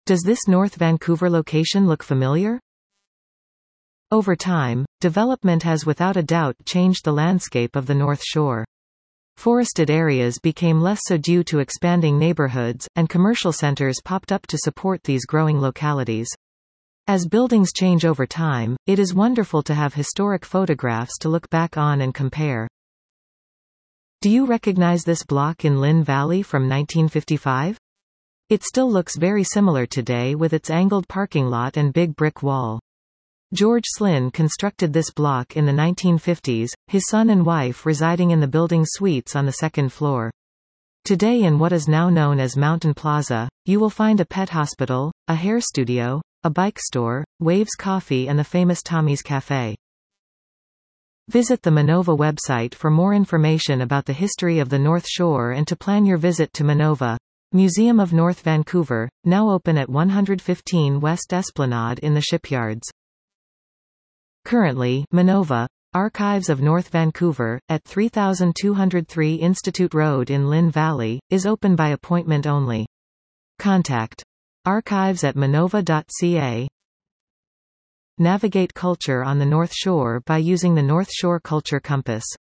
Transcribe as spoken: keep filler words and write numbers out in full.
Does this North Vancouver location look familiar? Over time, development has without a doubt changed the landscape of the North Shore. Forested areas became less so due to expanding neighborhoods, and commercial centers popped up to support these growing localities. As buildings change over time, it is wonderful to have historic photographs to look back on and compare. Do you recognize this block in Lynn Valley from nineteen fifty-five? It still looks very similar today with its angled parking lot and big brick wall. George Slynn constructed this block in the nineteen fifties, his son and wife residing in the building's suites on the second floor. Today in what is now known as Mountain Plaza, you will find a pet hospital, a hair studio, a bike store, Waves Coffee and the famous Tommy's Cafe. Visit the Minova website for more information about the history of the North Shore and to plan your visit to Minova. Museum of North Vancouver, now open at one fifteen West Esplanade in the Shipyards. Currently, Minova, Archives of North Vancouver, at thirty-two oh three Institute Road in Lynn Valley, is open by appointment only. Contact archives at minova dot c a. Navigate culture on the North Shore by using the North Shore Culture Compass.